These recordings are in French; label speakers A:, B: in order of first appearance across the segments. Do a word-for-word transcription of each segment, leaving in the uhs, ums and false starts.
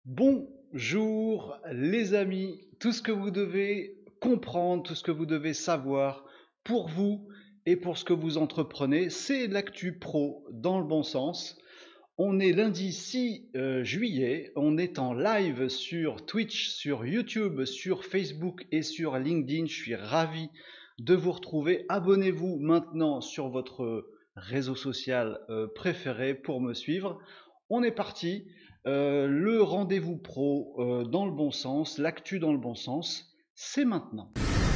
A: Bonjour les amis, tout ce que vous devez comprendre, tout ce que vous devez savoir pour vous et pour ce que vous entreprenez, c'est l'actu pro dans le bon sens. On est lundi six euh, juillet, on est en live sur Twitch, sur YouTube, sur Facebook et sur LinkedIn. Je suis ravi de vous retrouver. Abonnez-vous maintenant sur votre réseau social euh, préféré pour me suivre. On est parti. Euh, le rendez-vous pro euh, dans le bon sens, l'actu dans le bon sens, c'est maintenant.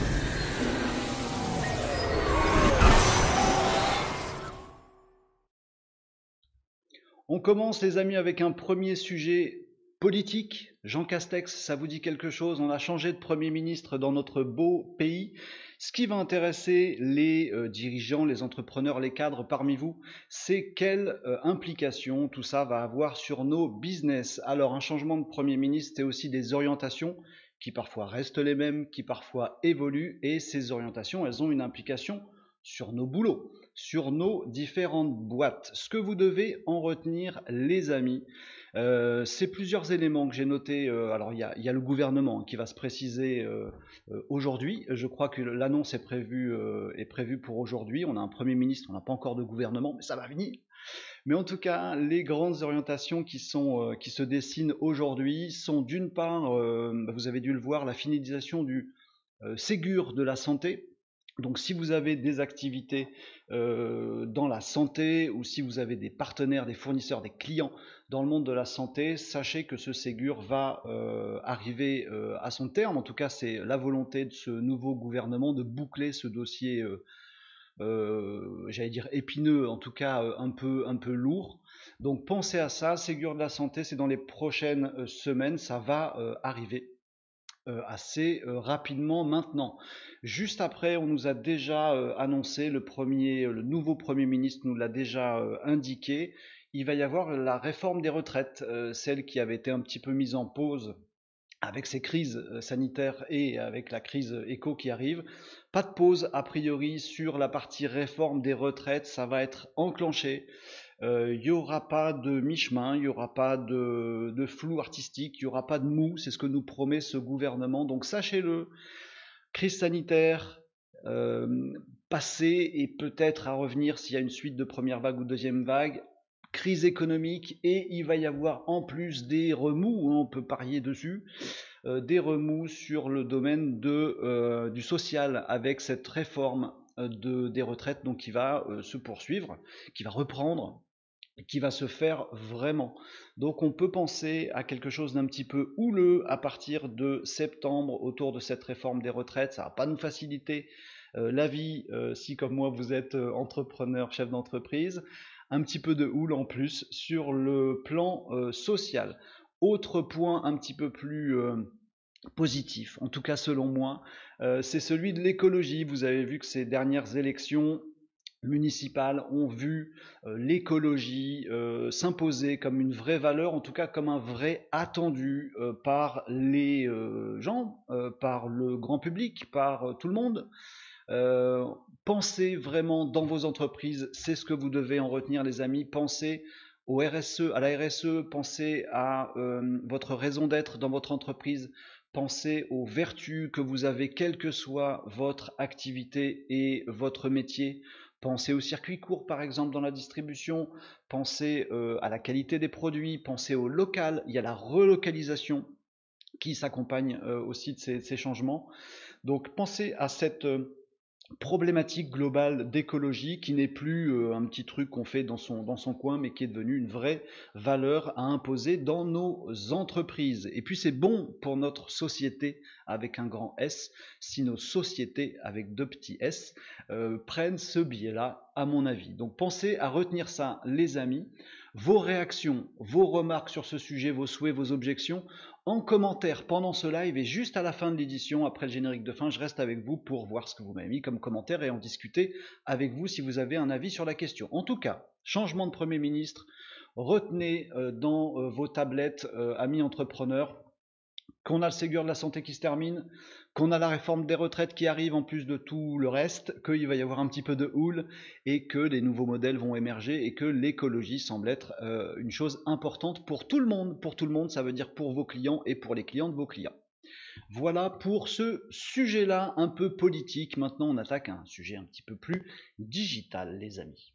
A: On commence les amis avec un premier sujet politique. Jean Castex, ça vous dit quelque chose? On a changé de Premier ministre dans notre beau pays. Ce qui va intéresser les euh, dirigeants, les entrepreneurs, les cadres parmi vous, c'est quelle euh, implication tout ça va avoir sur nos business. Alors un changement de Premier ministre, c'est aussi des orientations qui parfois restent les mêmes, qui parfois évoluent, et ces orientations, elles ont une implication sur nos boulots, sur nos différentes boîtes. Ce que vous devez en retenir, les amis, euh, c'est plusieurs éléments que j'ai notés. Euh, alors, il y, a, il y a le gouvernement qui va se préciser euh, euh, aujourd'hui. Je crois que l'annonce est prévue, euh, est prévue pour aujourd'hui. On a un Premier ministre, on n'a pas encore de gouvernement, mais ça va venir. Mais en tout cas, les grandes orientations qui, sont, euh, qui se dessinent aujourd'hui sont d'une part, euh, vous avez dû le voir, la finalisation du euh, Ségur de la santé. Donc si vous avez des activités euh, dans la santé ou si vous avez des partenaires, des fournisseurs, des clients dans le monde de la santé, sachez que ce Ségur va euh, arriver euh, à son terme. En tout cas, c'est la volonté de ce nouveau gouvernement de boucler ce dossier, euh, euh, j'allais dire épineux, en tout cas euh, un peu, un peu lourd. Donc pensez à ça, Ségur de la santé, c'est dans les prochaines euh, semaines, ça va euh, arriver. Euh, assez euh, rapidement maintenant. Juste après, on nous a déjà euh, annoncé, le, premier, le nouveau Premier ministre nous l'a déjà euh, indiqué, il va y avoir la réforme des retraites, euh, celle qui avait été un petit peu mise en pause avec ces crises euh, sanitaires et avec la crise éco qui arrive. Pas de pause a priori sur la partie réforme des retraites, ça va être enclenché. Il euh, n'y aura pas de mi-chemin, il n'y aura pas de, de flou artistique, il n'y aura pas de mou, c'est ce que nous promet ce gouvernement. Donc sachez-le, crise sanitaire euh, passée et peut-être à revenir s'il y a une suite de première vague ou deuxième vague, crise économique et il va y avoir en plus des remous, hein, on peut parier dessus, euh, des remous sur le domaine de, euh, du social avec cette réforme de, des retraites donc qui va euh, se poursuivre, qui va reprendre, qui va se faire vraiment. Donc on peut penser à quelque chose d'un petit peu houleux à partir de septembre autour de cette réforme des retraites. Ça ne va pas nous faciliter euh, la vie euh, si comme moi vous êtes euh, entrepreneur, chef d'entreprise. Un petit peu de houle en plus sur le plan euh, social. Autre point un petit peu plus euh, positif, en tout cas selon moi, euh, c'est celui de l'écologie. Vous avez vu que ces dernières élections municipales ont vu euh, l'écologie euh, s'imposer comme une vraie valeur, en tout cas comme un vrai attendu euh, par les euh, gens, euh, par le grand public, par euh, tout le monde. Euh, pensez vraiment dans vos entreprises, c'est ce que vous devez en retenir les amis, pensez au R S E, à la R S E, pensez à euh, votre raison d'être dans votre entreprise, pensez aux vertus que vous avez quelle que soit votre activité et votre métier. Pensez au circuit court par exemple dans la distribution, pensez euh, à la qualité des produits, pensez au local, il y a la relocalisation qui s'accompagne euh, aussi de ces, de ces, changements. Donc pensez à cette euh, problématique globale d'écologie qui n'est plus euh, un petit truc qu'on fait dans son, dans son coin, mais qui est devenu une vraie valeur à imposer dans nos entreprises. Et puis c'est bon pour notre société avec un grand S, si nos sociétés avec deux petits S euh, prennent ce biais-là, à mon avis. Donc pensez à retenir ça, les amis. Vos réactions, vos remarques sur ce sujet, vos souhaits, vos objections, en commentaire pendant ce live et juste à la fin de l'édition, après le générique de fin, je reste avec vous pour voir ce que vous m'avez mis comme commentaire et en discuter avec vous si vous avez un avis sur la question. En tout cas, changement de Premier ministre, retenez euh, dans euh, vos tablettes, euh, amis entrepreneurs, qu'on a le Ségur de la santé qui se termine, qu'on a la réforme des retraites qui arrive en plus de tout le reste, qu'il va y avoir un petit peu de houle et que les nouveaux modèles vont émerger et que l'écologie semble être euh, une chose importante pour tout le monde. Pour tout le monde, ça veut dire pour vos clients et pour les clients de vos clients. Voilà pour ce sujet-là un peu politique. Maintenant, on attaque un sujet un petit peu plus digital, les amis.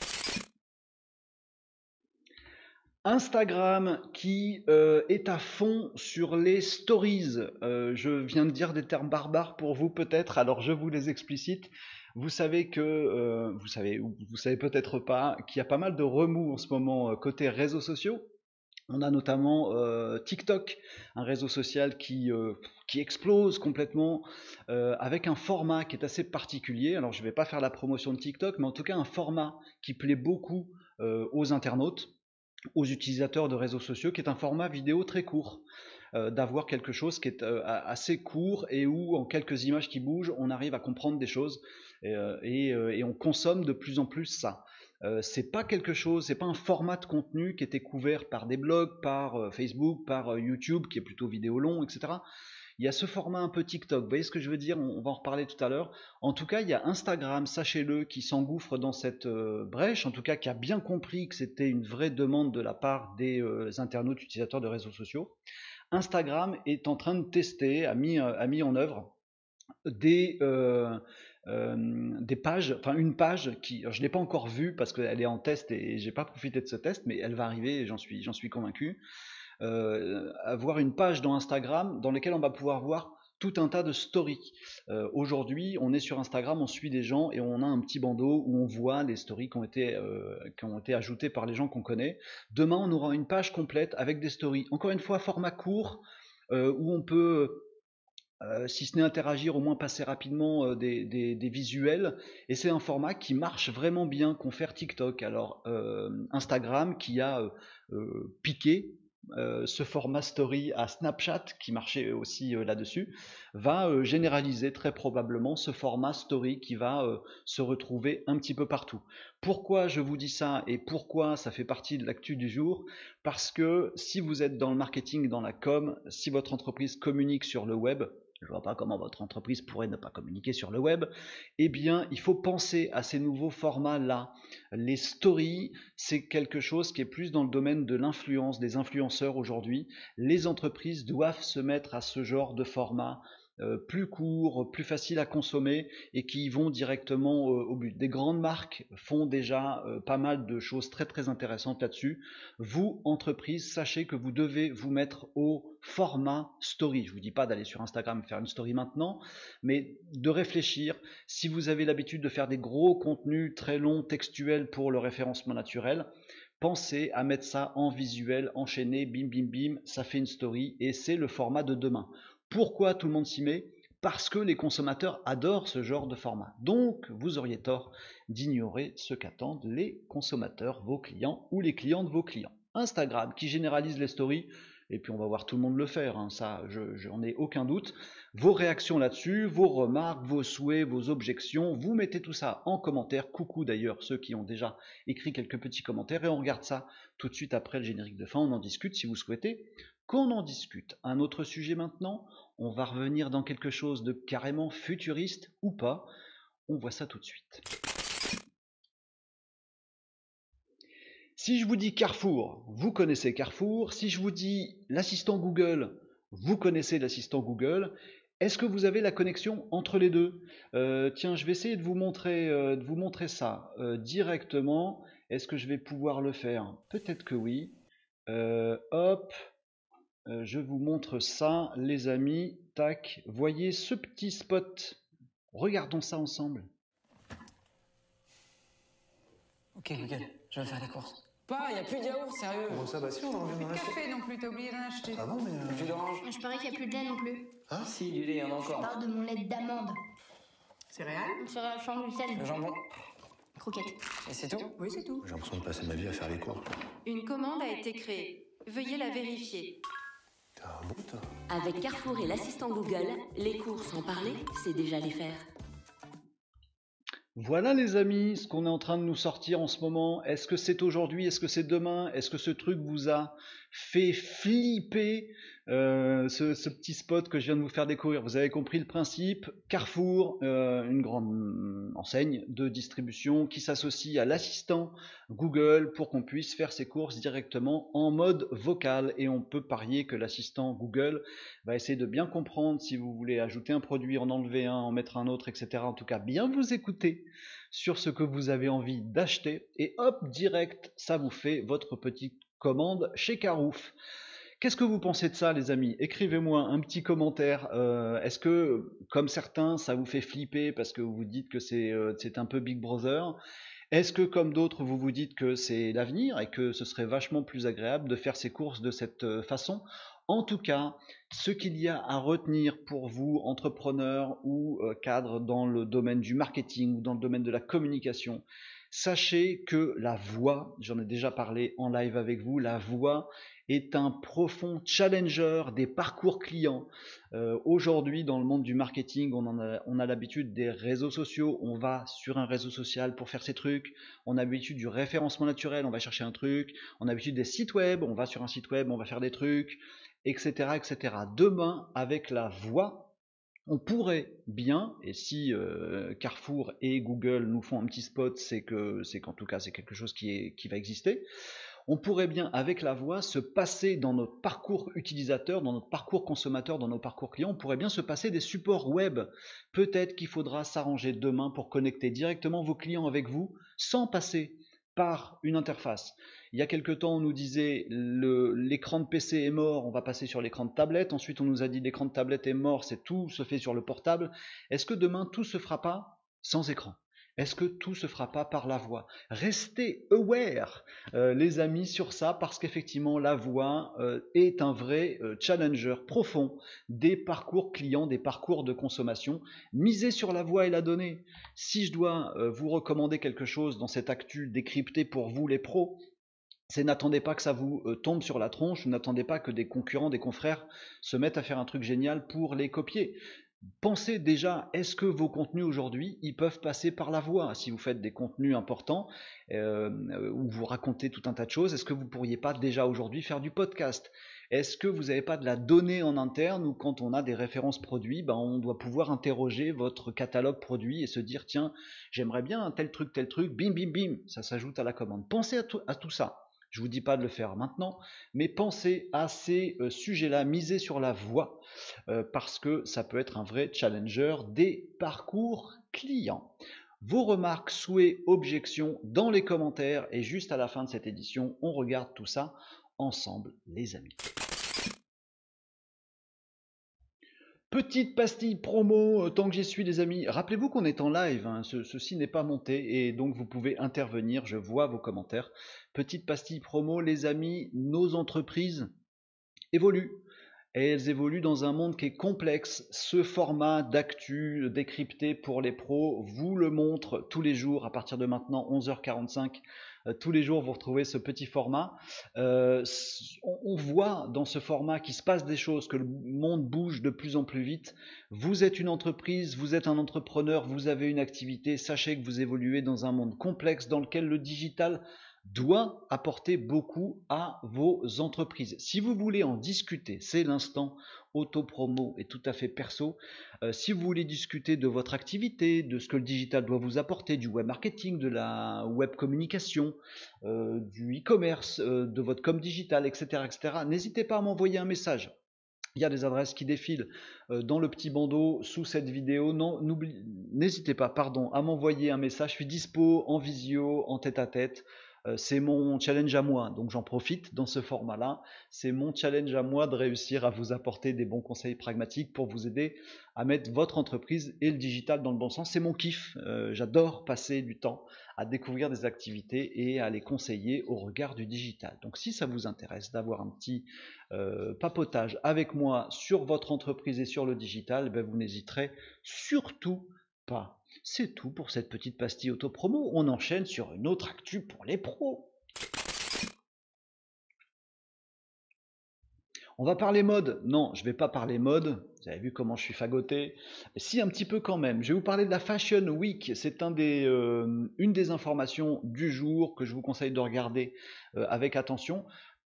A: Instagram qui euh, est à fond sur les stories. Euh, je viens de dire des termes barbares pour vous peut-être, alors je vous les explicite. Vous savez que, euh, vous savez, ou vous savez peut-être pas, qu'il y a pas mal de remous en ce moment euh, côté réseaux sociaux. On a notamment euh, TikTok, un réseau social qui, euh, qui explose complètement, euh, avec un format qui est assez particulier. Alors je ne vais pas faire la promotion de TikTok, mais en tout cas un format qui plaît beaucoup euh, aux internautes, aux utilisateurs de réseaux sociaux, qui est un format vidéo très court, euh, d'avoir quelque chose qui est euh, assez court et où en quelques images qui bougent, on arrive à comprendre des choses et, euh, et, euh, et on consomme de plus en plus ça. Euh, c'est pas quelque chose, c'est pas un format de contenu qui était couvert par des blogs, par euh, Facebook, par euh, YouTube, qui est plutôt vidéo long, et cetera. Il y a ce format un peu TikTok, vous voyez ce que je veux dire, on va en reparler tout à l'heure. En tout cas, il y a Instagram, sachez-le, qui s'engouffre dans cette euh, brèche, en tout cas qui a bien compris que c'était une vraie demande de la part des euh, internautes utilisateurs de réseaux sociaux. Instagram est en train de tester, a mis, a mis en œuvre des, euh, euh, des pages, enfin une page qui, je ne l'ai pas encore vue parce qu'elle est en test et j'ai pas profité de ce test, mais elle va arriver et j'en suis, j'en suis convaincu. Euh, avoir une page dans Instagram dans laquelle on va pouvoir voir tout un tas de stories. Euh, Aujourd'hui, on est sur Instagram, on suit des gens et on a un petit bandeau où on voit les stories qui ont été, euh, qui ont été ajoutées par les gens qu'on connaît. Demain, on aura une page complète avec des stories. Encore une fois, format court, euh, où on peut, euh, si ce n'est interagir, au moins passer rapidement euh, des, des, des visuels. Et c'est un format qui marche vraiment bien, confère TikTok. Alors, euh, Instagram qui a euh, euh, piqué Euh, ce format story à Snapchat, qui marchait aussi euh, là-dessus, va euh, généraliser très probablement ce format story qui va euh, se retrouver un petit peu partout. Pourquoi je vous dis ça et pourquoi ça fait partie de l'actu du jour? Parce que si vous êtes dans le marketing, dans la com, si votre entreprise communique sur le web, je ne vois pas comment votre entreprise pourrait ne pas communiquer sur le web, eh bien, il faut penser à ces nouveaux formats-là. Les stories, c'est quelque chose qui est plus dans le domaine de l'influence, des influenceurs aujourd'hui. Les entreprises doivent se mettre à ce genre de format euh, plus court, plus facile à consommer et qui vont directement euh, au but. Des grandes marques font déjà euh, pas mal de choses très très intéressantes là-dessus. Vous, entreprise, sachez que vous devez vous mettre au format story. Je ne vous dis pas d'aller sur Instagram faire une story maintenant, mais de réfléchir. Si vous avez l'habitude de faire des gros contenus très longs, textuels pour le référencement naturel, pensez à mettre ça en visuel, enchaîné, bim bim bim, ça fait une story et c'est le format de demain. Pourquoi tout le monde s'y met? Parce que les consommateurs adorent ce genre de format. Donc, vous auriez tort d'ignorer ce qu'attendent les consommateurs, vos clients ou les clients de vos clients. Instagram qui généralise les stories, et puis on va voir tout le monde le faire, hein, ça j'en ai aucun doute. Vos réactions là-dessus, vos remarques, vos souhaits, vos objections, vous mettez tout ça en commentaire. Coucou d'ailleurs ceux qui ont déjà écrit quelques petits commentaires et on regarde ça tout de suite après le générique de fin, on en discute si vous souhaitez qu'on en discute. Un autre sujet maintenant, on va revenir dans quelque chose de carrément futuriste ou pas, on voit ça tout de suite. Si je vous dis Carrefour, vous connaissez Carrefour. Si je vous dis l'assistant Google, vous connaissez l'assistant Google. Est-ce que vous avez la connexion entre les deux? euh, Tiens, je vais essayer de vous montrer, euh, de vous montrer ça euh, directement. Est-ce que je vais pouvoir le faire? Peut-être que oui. Euh, hop, euh, je vous montre ça, les amis. Tac, voyez ce petit spot. Regardons ça ensemble.
B: Ok, Google, je vais faire les courses. Pas, il n'y a plus de yaourt, sérieux.
C: Comment ça, bah si, on en vient
D: Plus
C: d'en
D: de
C: acheter.
D: café non plus, t'as oublié d'en acheter.
C: Ah bon, mais... Euh...
B: Plus d'orange.
E: Je parie qu'il n'y a plus de lait non plus.
C: Hein?
B: Si, du lait, il y en a encore.
E: Je parle de mon lait d'amande.
D: Céréales?
E: Une céréale champ du sel.
B: Le jambon.
E: Croquette.
B: Et c'est tout?
D: Oui, c'est tout.
C: J'ai l'impression de passer ma vie à faire les courses.
F: Une commande a été créée. Veuillez la vérifier.
C: T'es un bon, toi.
G: Avec Carrefour et l'assistant Google, les courses en parler, c'est déjà les faire.
A: Voilà les amis, ce qu'on est en train de nous sortir en ce moment. Est-ce que c'est aujourd'hui? Est-ce que c'est demain? Est-ce que ce truc vous a fait flipper? euh, ce, ce petit spot que je viens de vous faire découvrir. Vous avez compris le principe. Carrefour, euh, une grande enseigne de distribution qui s'associe à l'assistant Google pour qu'on puisse faire ses courses directement en mode vocal. Et on peut parier que l'assistant Google va essayer de bien comprendre si vous voulez ajouter un produit, en enlever un, en mettre un autre, et cetera. En tout cas, bien vous écouter sur ce que vous avez envie d'acheter. Et hop, direct, ça vous fait votre petite commande chez Carouf. Qu'est-ce que vous pensez de ça, les amis? Écrivez-moi un petit commentaire. Euh, Est-ce que, comme certains, ça vous fait flipper parce que vous vous dites que c'est euh, c'est un peu Big Brother? Est-ce que, comme d'autres, vous vous dites que c'est l'avenir et que ce serait vachement plus agréable de faire ses courses de cette euh, façon? En tout cas, ce qu'il y a à retenir pour vous, entrepreneurs ou euh, cadres dans le domaine du marketing ou dans le domaine de la communication, sachez que la voix, j'en ai déjà parlé en live avec vous, la voix est un profond challenger des parcours clients. Euh, Aujourd'hui, dans le monde du marketing, on, en a, on a l'habitude des réseaux sociaux. On va sur un réseau social pour faire ses trucs. On a l'habitude du référencement naturel, on va chercher un truc. On a l'habitude des sites web, on va sur un site web, on va faire des trucs, et cetera, et cetera. Demain, avec la voix, on pourrait bien, et si euh, Carrefour et Google nous font un petit spot, c'est que c'est qu'en tout cas c'est quelque chose qui, est, qui va exister. On pourrait bien, avec la voix, se passer dans notre parcours utilisateur, dans notre parcours consommateur, dans nos parcours clients, on pourrait bien se passer des supports web. Peut-être qu'il faudra s'arranger demain pour connecter directement vos clients avec vous, sans passer par une interface. Il y a quelque temps, on nous disait l'écran de P C est mort, on va passer sur l'écran de tablette. Ensuite, on nous a dit l'écran de tablette est mort, c'est tout se fait sur le portable. Est-ce que demain, tout se fera pas sans écran? Est-ce que tout se fera pas par la voix? Restez aware, euh, les amis, sur ça, parce qu'effectivement, la voix euh, est un vrai euh, challenger profond des parcours clients, des parcours de consommation. Misez sur la voix et la donnée. Si je dois euh, vous recommander quelque chose dans cette actu décryptée pour vous, les pros, c'est n'attendez pas que ça vous euh, tombe sur la tronche, n'attendez pas que des concurrents, des confrères se mettent à faire un truc génial pour les copier. Pensez déjà, est-ce que vos contenus aujourd'hui, ils peuvent passer par la voix? Si vous faites des contenus importants, euh, où vous racontez tout un tas de choses, est-ce que vous ne pourriez pas déjà aujourd'hui faire du podcast? Est-ce que vous n'avez pas de la donnée en interne où quand on a des références produits, ben on doit pouvoir interroger votre catalogue produit et se dire, tiens, j'aimerais bien un tel truc, tel truc, bim, bim, bim, ça s'ajoute à la commande. Pensez à tout, à tout ça. Je ne vous dis pas de le faire maintenant, mais pensez à ces euh, sujets-là, misez sur la voix, euh, parce que ça peut être un vrai challenger des parcours clients. Vos remarques, souhaits, objections dans les commentaires, et juste à la fin de cette édition, on regarde tout ça ensemble, les amis. Petite pastille promo, tant que j'y suis les amis, rappelez-vous qu'on est en live, hein, ce, ceci n'est pas monté et donc vous pouvez intervenir, je vois vos commentaires. Petite pastille promo les amis, nos entreprises évoluent et elles évoluent dans un monde qui est complexe. Ce format d'actu décrypté pour les pros vous le montre tous les jours à partir de maintenant onze heures quarante-cinq. Euh, tous les jours vous retrouvez ce petit format. Euh, on, on voit dans ce format qu'il se passe des choses, que le monde bouge de plus en plus vite. Vous êtes une entreprise, vous êtes un entrepreneur, vous avez une activité, sachez que vous évoluez dans un monde complexe dans lequel le digital doit apporter beaucoup à vos entreprises. Si vous voulez en discuter, c'est l'instant auto-promo et tout à fait perso. Euh, si vous voulez discuter de votre activité, de ce que le digital doit vous apporter, du web marketing, de la web communication, euh, du e-commerce, euh, de votre com digital, et cetera, et cetera, n'hésitez pas à m'envoyer un message. Il y a des adresses qui défilent euh, dans le petit bandeau sous cette vidéo. Non, n'hésitez pas, pardon, à m'envoyer un message. Je suis dispo en visio, en tête-à-tête. Euh, c'est mon challenge à moi, donc j'en profite dans ce format-là. C'est mon challenge à moi de réussir à vous apporter des bons conseils pragmatiques pour vous aider à mettre votre entreprise et le digital dans le bon sens. C'est mon kiff. Euh, j'adore passer du temps à découvrir des activités et à les conseiller au regard du digital. Donc si ça vous intéresse d'avoir un petit euh, papotage avec moi sur votre entreprise et sur le digital, ben vous n'hésiterez surtout pas. C'est tout pour cette petite pastille auto-promo. On enchaîne sur une autre actu pour les pros. On va parler mode. Non, je ne vais pas parler mode. Vous avez vu comment je suis fagoté. Si, un petit peu quand même. Je vais vous parler de la Fashion Week. C'est un des, euh, une des informations du jour que je vous conseille de regarder euh, avec attention.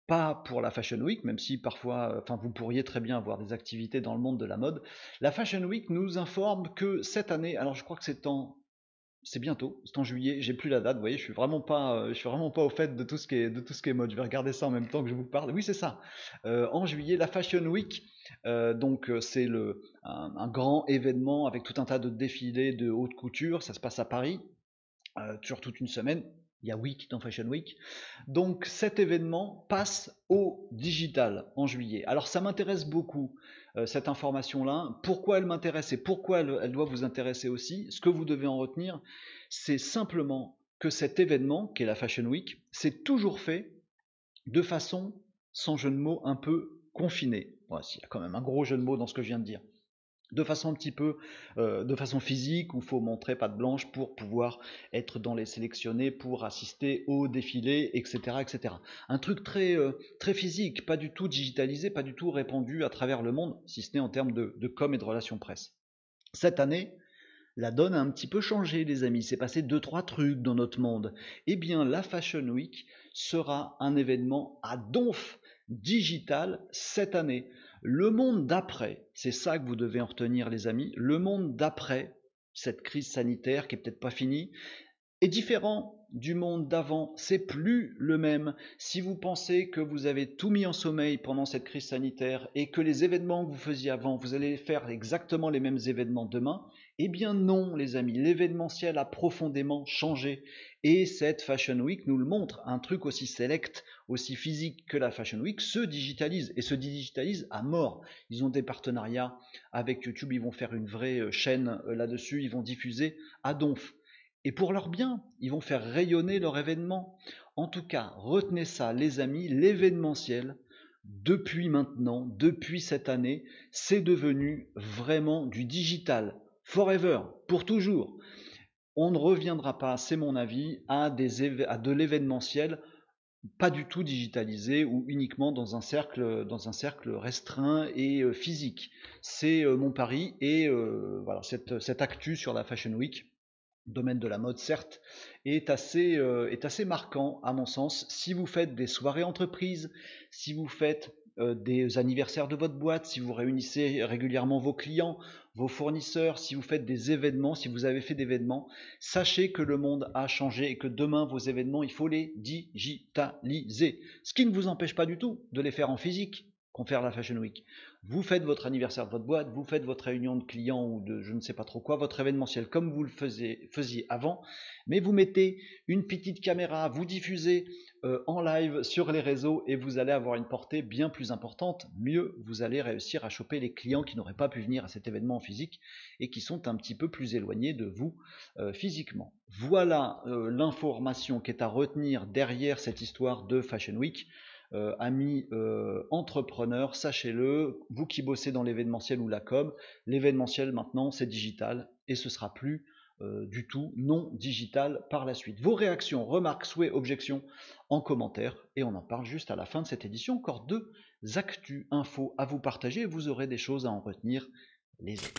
A: pas pour la Fashion Week, même si parfois, enfin, vous pourriez très bien avoir des activités dans le monde de la mode. La Fashion Week nous informe que cette année, alors je crois que c'est en c'est bientôt, c'est en juillet, j'ai plus la date, vous voyez, je suis vraiment pas, euh, je suis vraiment pas au fait de tout ce qui est, de tout ce qui est mode. Je vais regarder ça en même temps que je vous parle. Oui, c'est ça. Euh, en juillet, la Fashion Week, euh, donc euh, c'est le un, un grand événement avec tout un tas de défilés de haute couture. Ça se passe à Paris, euh, sur toute une semaine. Il y a Week dans Fashion Week. Donc cet événement passe au digital en juillet. Alors ça m'intéresse beaucoup, euh, cette information-là. Pourquoi elle m'intéresse et pourquoi elle, elle doit vous intéresser aussi? Ce que vous devez en retenir, c'est simplement que cet événement, qui est la Fashion Week, c'est toujours fait de façon, sans jeu de mots, un peu confinée. Ouais, il y a quand même un gros jeu de mots dans ce que je viens de dire. De façon un petit peu, euh, de façon physique, où il faut montrer patte blanche pour pouvoir être dans les sélectionnés, pour assister au défilé, et cetera, et cetera. Un truc très, euh, très physique, pas du tout digitalisé, pas du tout répandu à travers le monde, si ce n'est en termes de, de com et de relations presse. Cette année, la donne a un petit peu changé, les amis. C'est passé deux, trois trucs dans notre monde. Eh bien, la Fashion Week sera un événement à donf digital cette année. Le monde d'après, c'est ça que vous devez en retenir, les amis, le monde d'après cette crise sanitaire qui est peut-être pas finie, est différent du monde d'avant, c'est plus le même. Si vous pensez que vous avez tout mis en sommeil pendant cette crise sanitaire et que les événements que vous faisiez avant, vous allez faire exactement les mêmes événements demain, eh bien non, les amis, l'événementiel a profondément changé. Et cette Fashion Week nous le montre. Un truc aussi select, aussi physique que la Fashion Week se digitalise, et se digitalise à mort. Ils ont des partenariats avec YouTube, ils vont faire une vraie chaîne là-dessus, ils vont diffuser à donf. Et pour leur bien, ils vont faire rayonner leur événement. En tout cas, retenez ça, les amis, l'événementiel, depuis maintenant, depuis cette année, c'est devenu vraiment du digital. Forever, pour toujours. On ne reviendra pas, c'est mon avis, à, des, à de l'événementiel pas du tout digitalisé ou uniquement dans un cercle, dans un cercle restreint et euh, physique. C'est euh, mon pari, et euh, voilà, cette, cette actu sur la Fashion Week, domaine de la mode certes, est assez, euh, est assez marquant à mon sens. Si vous faites des soirées entreprises, si vous faites euh, des anniversaires de votre boîte, si vous réunissez régulièrement vos clients, vos fournisseurs, si vous faites des événements, si vous avez fait des événements, sachez que le monde a changé et que demain vos événements, il faut les digitaliser. Ce qui ne vous empêche pas du tout de les faire en physique, qu'on fait la Fashion Week. Vous faites votre anniversaire de votre boîte, vous faites votre réunion de clients ou de je ne sais pas trop quoi, votre événementiel comme vous le faisiez, faisiez avant, mais vous mettez une petite caméra, vous diffusez euh, en live sur les réseaux et vous allez avoir une portée bien plus importante. Mieux, vous allez réussir à choper les clients qui n'auraient pas pu venir à cet événement en physique et qui sont un petit peu plus éloignés de vous euh, physiquement. Voilà euh, l'information qui est à retenir derrière cette histoire de Fashion Week. Euh, amis euh, entrepreneurs, sachez-le, vous qui bossez dans l'événementiel ou la com, l'événementiel maintenant c'est digital et ce sera plus euh, du tout non digital par la suite. Vos réactions, remarques, souhaits, objections en commentaire, et on en parle juste à la fin de cette édition. Encore deux actus, infos à vous partager et vous aurez des choses à en retenir, les amis.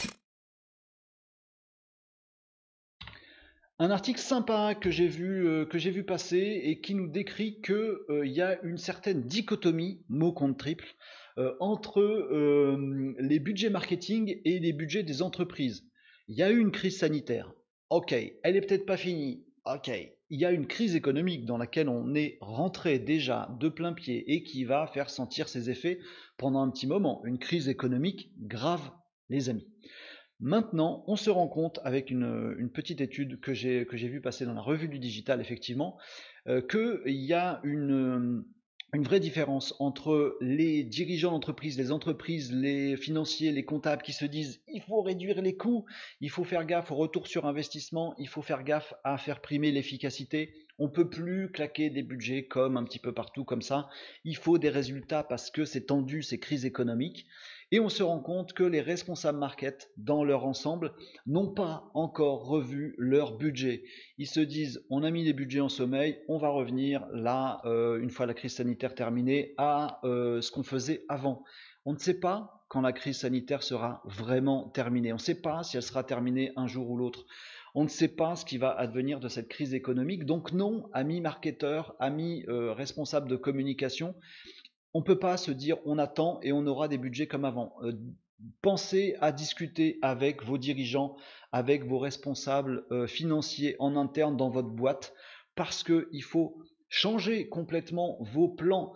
A: Un article sympa que j'ai vu, euh, que j'ai vu passer et qui nous décrit qu'il euh, y a une certaine dichotomie, mot contre triple, euh, entre euh, les budgets marketing et les budgets des entreprises. Il y a eu une crise sanitaire, ok, elle est peut-être pas finie, ok, il y a une crise économique dans laquelle on est rentré déjà de plein pied et qui va faire sentir ses effets pendant un petit moment. Une crise économique grave, les amis. Maintenant, on se rend compte avec une, une petite étude que j'ai que j'ai vue passer dans la revue du digital, effectivement, euh, qu'il y a une, une vraie différence entre les dirigeants d'entreprise, les entreprises, les financiers, les comptables qui se disent il faut réduire les coûts, il faut faire gaffe au retour sur investissement, il faut faire gaffe à faire primer l'efficacité. On ne peut plus claquer des budgets comme un petit peu partout comme ça. Il faut des résultats parce que c'est tendu, c'est crise économique. Et on se rend compte que les responsables market, dans leur ensemble, n'ont pas encore revu leur budget. Ils se disent, on a mis les budgets en sommeil, on va revenir là, euh, une fois la crise sanitaire terminée, à euh, ce qu'on faisait avant. On ne sait pas quand la crise sanitaire sera vraiment terminée. On ne sait pas si elle sera terminée un jour ou l'autre. On ne sait pas ce qui va advenir de cette crise économique. Donc non, amis marketeurs, amis euh, responsables de communication, on ne peut pas se dire on attend et on aura des budgets comme avant. Euh, pensez à discuter avec vos dirigeants, avec vos responsables euh, financiers en interne dans votre boîte, parce qu'il faut changer complètement vos plans.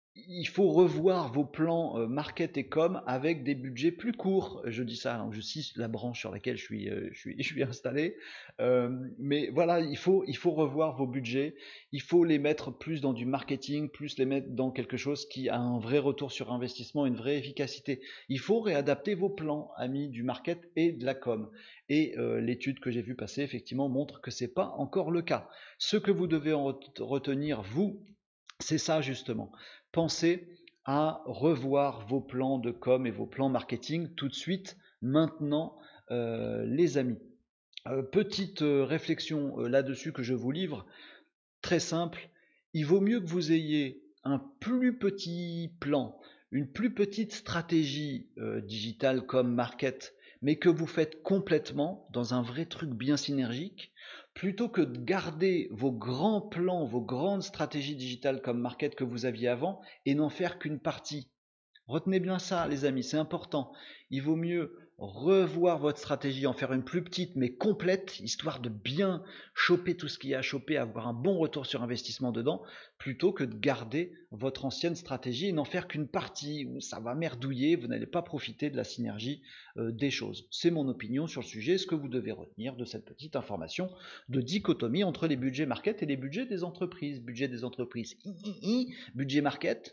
A: Il faut revoir vos plans euh, market et com avec des budgets plus courts. Je dis ça, alors je cite la branche sur laquelle je suis, euh, je suis, je suis installé. Euh, mais voilà, il faut, il faut revoir vos budgets. Il faut les mettre plus dans du marketing, plus les mettre dans quelque chose qui a un vrai retour sur investissement, une vraie efficacité. Il faut réadapter vos plans, amis du market et de la com. Et euh, l'étude que j'ai vue passer, effectivement, montre que ce n'est pas encore le cas. Ce que vous devez en retenir, vous, c'est ça justement. Pensez à revoir vos plans de com et vos plans marketing tout de suite, maintenant, euh, les amis. Euh, petite euh, réflexion euh, là-dessus que je vous livre, très simple, il vaut mieux que vous ayez un plus petit plan, une plus petite stratégie euh, digitale comme market, mais que vous faites complètement dans un vrai truc bien synergique, plutôt que de garder vos grands plans, vos grandes stratégies digitales comme market que vous aviez avant et n'en faire qu'une partie. Retenez bien ça, les amis, c'est important. Il vaut mieux revoir votre stratégie, en faire une plus petite mais complète, histoire de bien choper tout ce qu'il y a à choper, avoir un bon retour sur investissement dedans, plutôt que de garder votre ancienne stratégie et n'en faire qu'une partie où ça va merdouiller, vous n'allez pas profiter de la synergie euh, des choses. C'est mon opinion sur le sujet, ce que vous devez retenir de cette petite information de dichotomie entre les budgets market et les budgets des entreprises. Budget des entreprises, I, I, I, budget market,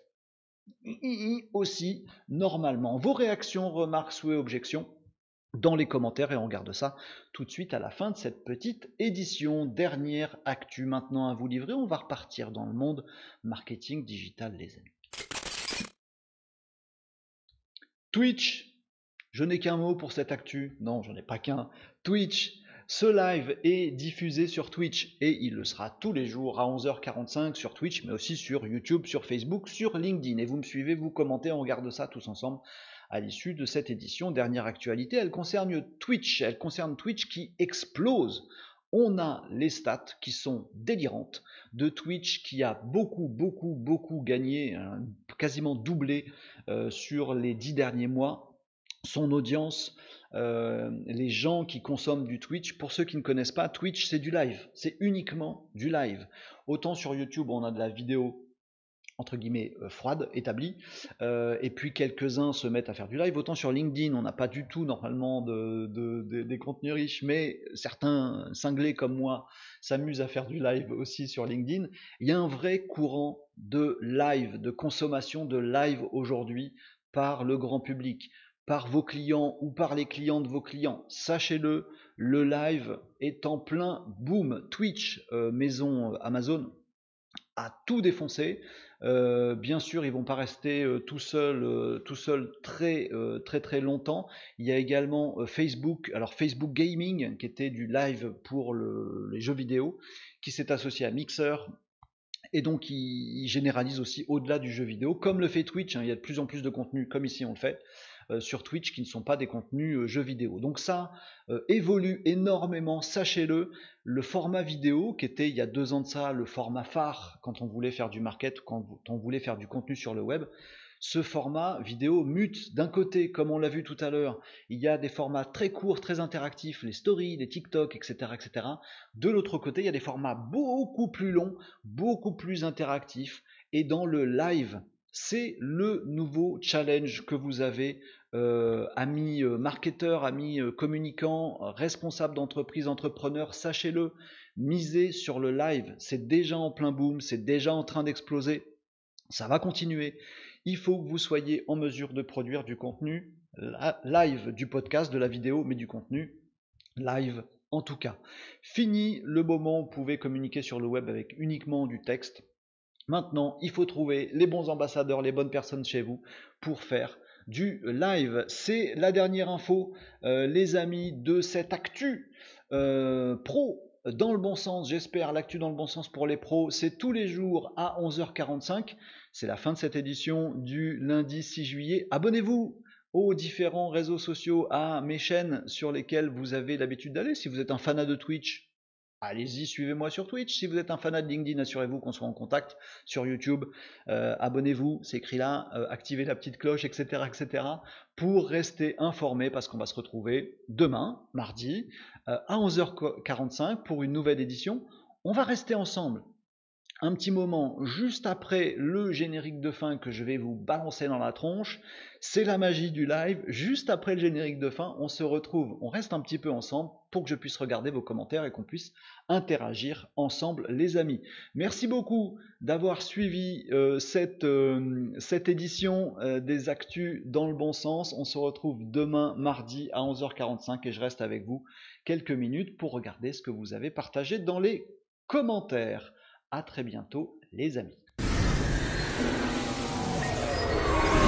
A: I, I, aussi, normalement. Vos réactions, remarques, souhaits, objections dans les commentaires et on regarde ça tout de suite à la fin de cette petite édition. Dernière actu maintenant à vous livrer, on va repartir dans le monde marketing digital, les amis. Twitch, je n'ai qu'un mot pour cette actu, non j'en ai pas qu'un. Twitch, ce live est diffusé sur Twitch et il le sera tous les jours à onze heures quarante-cinq sur Twitch, mais aussi sur YouTube, sur Facebook, sur LinkedIn. Et vous me suivez, vous commentez, on regarde ça tous ensemble à l'issue de cette édition. Dernière actualité, elle concerne Twitch, elle concerne Twitch qui explose. On a les stats qui sont délirantes de Twitch qui a beaucoup, beaucoup, beaucoup gagné, hein, quasiment doublé euh, sur les dix derniers mois. Son audience, euh, les gens qui consomment du Twitch. Pour ceux qui ne connaissent pas, Twitch c'est du live, c'est uniquement du live. Autant sur YouTube on a de la vidéo entre guillemets euh, froide, établie, euh, et puis quelques-uns se mettent à faire du live. Autant sur LinkedIn, on n'a pas du tout normalement de, de, de, des contenus riches, mais certains cinglés comme moi s'amusent à faire du live aussi sur LinkedIn. Il y a un vrai courant de live, de consommation de live aujourd'hui par le grand public, par vos clients ou par les clients de vos clients. Sachez-le, le live est en plein boom. Twitch, euh, maison Amazon, a tout défoncé. Euh, bien sûr, ils vont pas rester euh, tout seuls, euh, tout seul très, euh, très très longtemps. Il y a également euh, Facebook, alors Facebook Gaming, qui était du live pour le, les jeux vidéo, qui s'est associé à Mixer. Et donc, il, il généralise aussi au-delà du jeu vidéo, comme le fait Twitch. Hein, il y a de plus en plus de contenus, comme ici on le fait, euh, sur Twitch, qui ne sont pas des contenus euh, jeux vidéo. Donc ça euh, évolue énormément, sachez-le. Le format vidéo, qui était il y a deux ans de ça, le format phare, quand on voulait faire du market, quand on voulait faire du contenu sur le web, ce format vidéo mute. D'un côté, comme on l'a vu tout à l'heure, il y a des formats très courts, très interactifs, les stories, les TikTok, et cetera, et cetera. De l'autre côté, il y a des formats beaucoup plus longs, beaucoup plus interactifs. Et dans le live, c'est le nouveau challenge que vous avez, euh, amis euh, marketeurs, amis euh, communicants, responsables d'entreprise, entrepreneurs, sachez-le, misez sur le live. C'est déjà en plein boom, c'est déjà en train d'exploser. Ça va continuer. Il faut que vous soyez en mesure de produire du contenu live, du podcast, de la vidéo, mais du contenu live en tout cas. Fini le moment où vous pouvez communiquer sur le web avec uniquement du texte. Maintenant, il faut trouver les bons ambassadeurs, les bonnes personnes chez vous pour faire du live. C'est la dernière info, euh, les amis, de cette actu euh, pro. Dans le bon sens, j'espère, l'actu dans le bon sens pour les pros, c'est tous les jours à onze heures quarante-cinq. C'est la fin de cette édition du lundi six juillet. Abonnez-vous aux différents réseaux sociaux, à mes chaînes sur lesquelles vous avez l'habitude d'aller. Si vous êtes un fanat de Twitch, allez-y, suivez-moi sur Twitch. Si vous êtes un fanat de LinkedIn, assurez-vous qu'on soit en contact sur YouTube. Euh, abonnez-vous, c'est écrit là, euh, activez la petite cloche, et cetera, et cetera pour rester informé parce qu'on va se retrouver demain, mardi, euh, à onze heures quarante-cinq pour une nouvelle édition. On va rester ensemble un petit moment juste après le générique de fin que je vais vous balancer dans la tronche. C'est la magie du live. Juste après le générique de fin, on se retrouve, on reste un petit peu ensemble pour que je puisse regarder vos commentaires et qu'on puisse interagir ensemble, les amis. Merci beaucoup d'avoir suivi euh, cette, euh, cette édition euh, des Actus dans le bon sens. On se retrouve demain mardi à onze heures quarante-cinq et je reste avec vous quelques minutes pour regarder ce que vous avez partagé dans les commentaires. À très bientôt les amis.